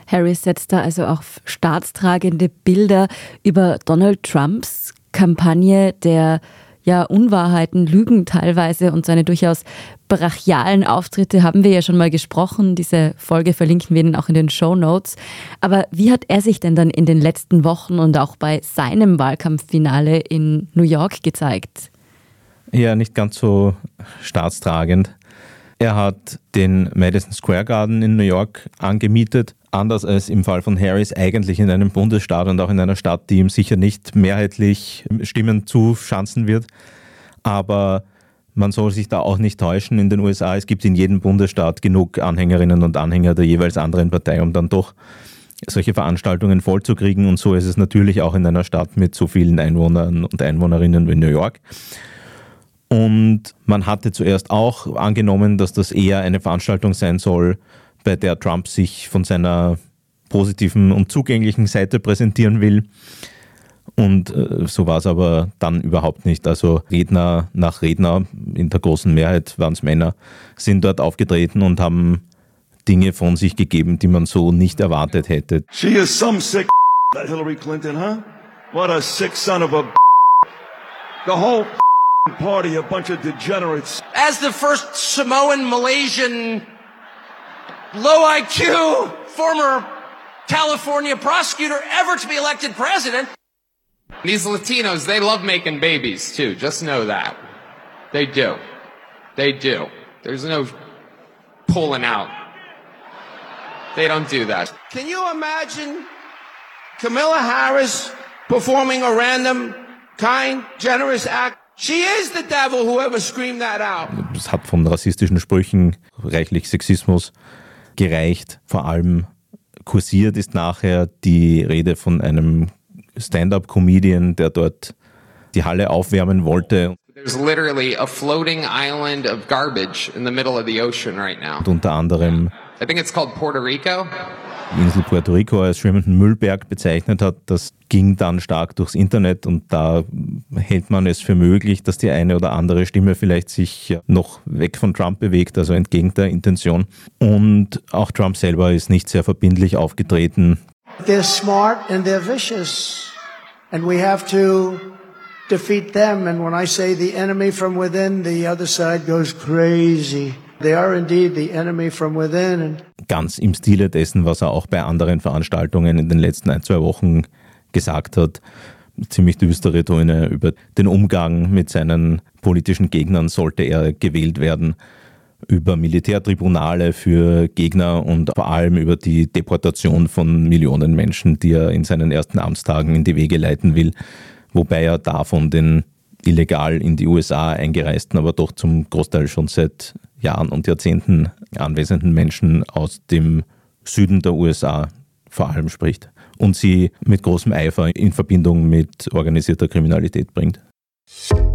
Harris setzt da also auf staatstragende Bilder über Donald Trumps Kampagne, der ja Unwahrheiten, Lügen teilweise und seine durchaus brachialen Auftritte haben wir ja schon mal gesprochen. Diese Folge verlinken wir Ihnen auch in den Shownotes. Aber wie hat er sich denn dann in den letzten Wochen und auch bei seinem Wahlkampffinale in New York gezeigt? Ja, nicht ganz so staatstragend. Er hat den Madison Square Garden in New York angemietet, anders als im Fall von Harris eigentlich in einem Bundesstaat und auch in einer Stadt, die ihm sicher nicht mehrheitlich Stimmen zuschanzen wird. Aber man soll sich da auch nicht täuschen in den USA. Es gibt in jedem Bundesstaat genug Anhängerinnen und Anhänger der jeweils anderen Partei, um dann doch solche Veranstaltungen vollzukriegen. Und so ist es natürlich auch in einer Stadt mit so vielen Einwohnern und Einwohnerinnen wie New York. Und man hatte zuerst auch angenommen, dass das eher eine Veranstaltung sein soll, bei der Trump sich von seiner positiven und zugänglichen Seite präsentieren will. Und so war es aber dann überhaupt nicht. Also Redner nach Redner, in der großen Mehrheit waren es Männer, sind dort aufgetreten und haben Dinge von sich gegeben, die man so nicht erwartet hätte. She is some sick that Hillary Clinton, huh? What a sick son of a The whole party, a bunch of degenerates. As the first Samoan, Malaysian, low IQ, former California prosecutor ever to be elected president. These Latinos, they love making babies too. Just know that. They do. They do. There's no pulling out. They don't do that. Can you imagine Kamala Harris performing a random, kind, generous act? She is the devil, whoever screamed that out. Es hat von rassistischen Sprüchen, reichlich Sexismus gereicht. Vor allem kursiert ist nachher die Rede von einem Stand-up-Comedian, der dort die Halle aufwärmen wollte. There's literally a floating island of garbage in the middle of the ocean right now. Und unter anderem I think it's called Puerto Rico. Die Insel Puerto Rico als schwimmenden Müllberg bezeichnet hat. Das ging dann stark durchs Internet und da hält man es für möglich, dass die eine oder andere Stimme vielleicht sich noch weg von Trump bewegt, also entgegen der Intention. Und auch Trump selber ist nicht sehr verbindlich aufgetreten. They're smart and they're vicious and we have to defeat them. And when I say the enemy from within, the other side goes crazy. They are indeed the enemy from within. Ganz im Stile dessen, was er auch bei anderen Veranstaltungen in den letzten 1-2 Wochen gesagt hat. Ziemlich düstere Töne über den Umgang mit seinen politischen Gegnern, sollte er gewählt werden. Über Militärtribunale für Gegner und vor allem über die Deportation von Millionen Menschen, die er in seinen ersten Amtstagen in die Wege leiten will. Wobei er davon den illegal in die USA eingereisten, aber doch zum Großteil schon seit Jahren und Jahrzehnten anwesenden Menschen aus dem Süden der USA vor allem spricht und sie mit großem Eifer in Verbindung mit organisierter Kriminalität bringt.